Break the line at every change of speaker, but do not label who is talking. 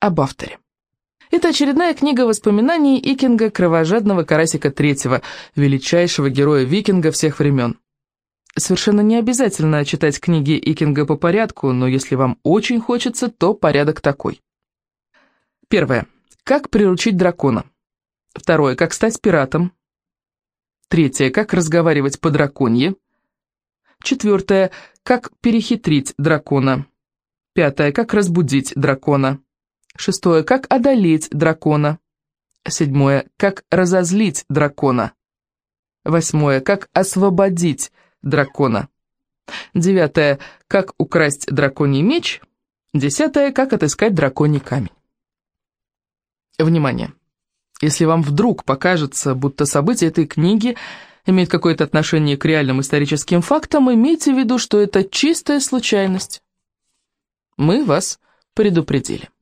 об авторе. Это очередная книга воспоминаний Икинга «Кровожадного Карасика III», величайшего героя викинга всех времен. Совершенно не обязательно читать книги Икинга по порядку, но если вам очень хочется, то порядок такой. Первое. Как приручить дракона. Второе. Как стать пиратом. Третье. Как разговаривать по-драконье. Четвертое. Как перехитрить дракона. Пятое. Как разбудить дракона. Шестое. Как одолеть дракона. Седьмое. Как разозлить дракона. Восьмое. Как освободить дракона. Девятое. Как украсть драконий меч. Десятое. Как отыскать драконий камень. Внимание! Если вам вдруг покажется, будто события этой книги имеют какое-то отношение к реальным историческим фактам, имейте в виду, что это чистая случайность. Мы вас предупредили.